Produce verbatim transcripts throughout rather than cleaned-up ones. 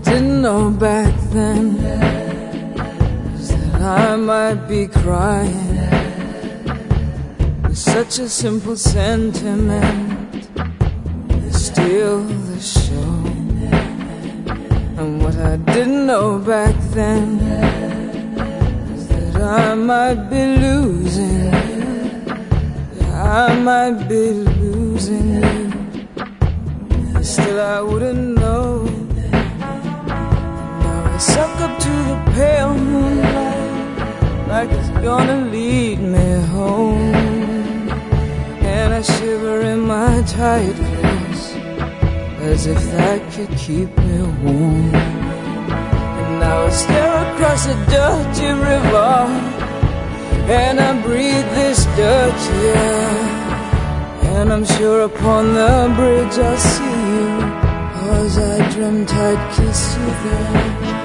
didn't know back then is that I might be crying with such a simple sentiment steal the show. And what I didn't know back then is that I might be losing you. Yeah, I might be losing you. Still I wouldn't know. Now I suck up to the pale moonlight like it's gonna lead me home, and I shiver in my tight clothes as if that could keep me warm. And now I stare across a dirty river and I breathe this dirty air, and I'm sure upon the bridge I'll see you, 'cause I dreamt I'd kiss you there.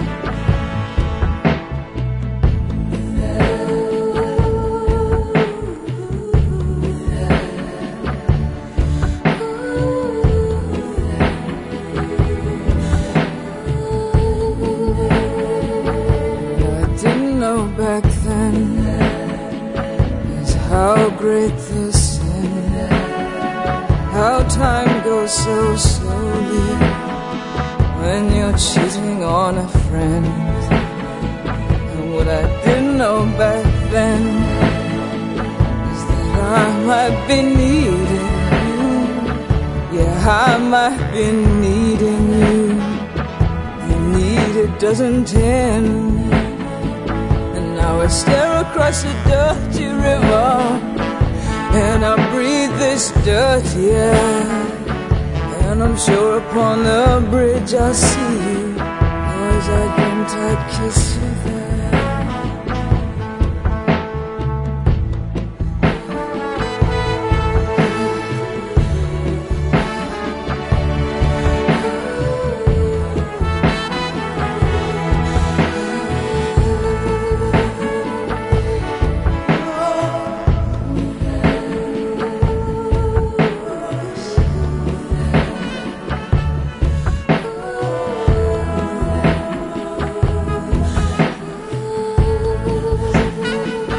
Back then is how great the sin, how time goes so slowly when you're cheating on a friend. And what I didn't know back then is that I might be needing you. Yeah, I might be needing you. The need, it doesn't end. Now I stare across a dirty river and I breathe this dirty air, and I'm sure upon the bridge I'll see you, 'cause I dreamt I'd kiss you there.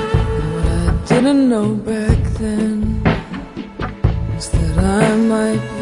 Didn't know back then is that I might